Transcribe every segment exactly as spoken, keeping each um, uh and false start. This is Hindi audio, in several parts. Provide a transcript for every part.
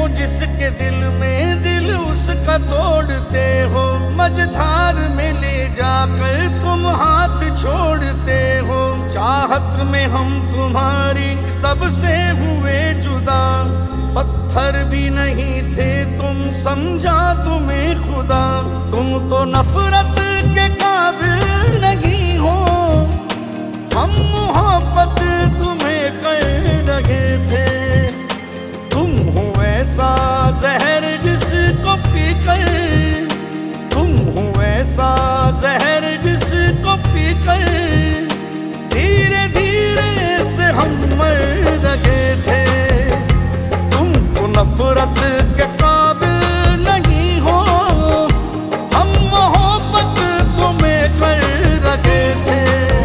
हो जिसके दिल में दिल उसका तोड़ते हो, मझधार में ले जाकर तुम हाथ छोड़ते हो। चाहत में हम तुम्हारी सबसे हुए जुदा, पत्थर भी नहीं थे तुम समझा तुम्हें खुदा। तुम तो नफरत के काबिल नहीं हो, हम मोहब्बत तुम्हें कर रहे थे। तुम हो ऐसा जहर जिसको पीकर, तुम हो ऐसा जहर जिसको पीकर धीरे धीरे से हम मर रहे थे। तुमको नफरत के काबिल नहीं हो, हम मोहब्बत तुम्हें कर रहे थे।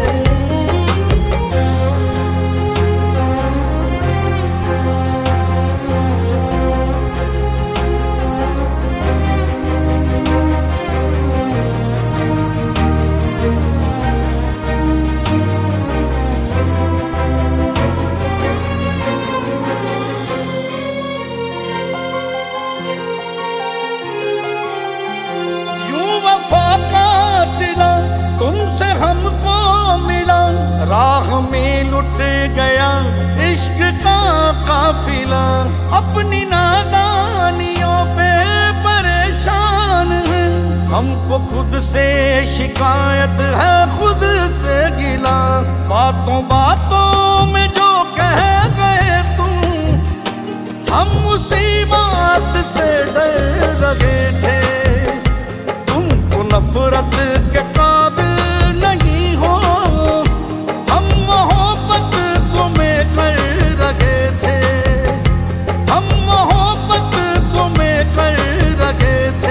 तुमसे हमको मिला, राह में लुट गया इश्क का काफिला। अपनी नादानियों पे परेशान है, हमको खुद से शिकायत है खुद से गिला। बातों बातों में जो कह गए तुम, हम उसी बात से डर लगे थे। तुमको नफरत के काबिल नहीं हो, हम मोहब्बत तुम्हें कर रहे थे। हम मोहब्बत तुम्हें कर रहे थे।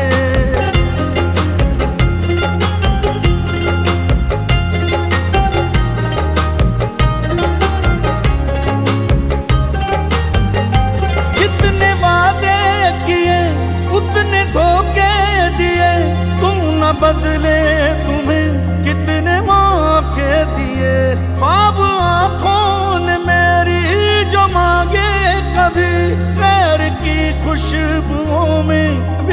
जितने वादे किए उतने धोखे दिए, तुम न बदले तुम्हें कितने मौके दिए। ख्वाब आंखों ने मेरी जो मांगे कभी, प्यार की खुशबुओं में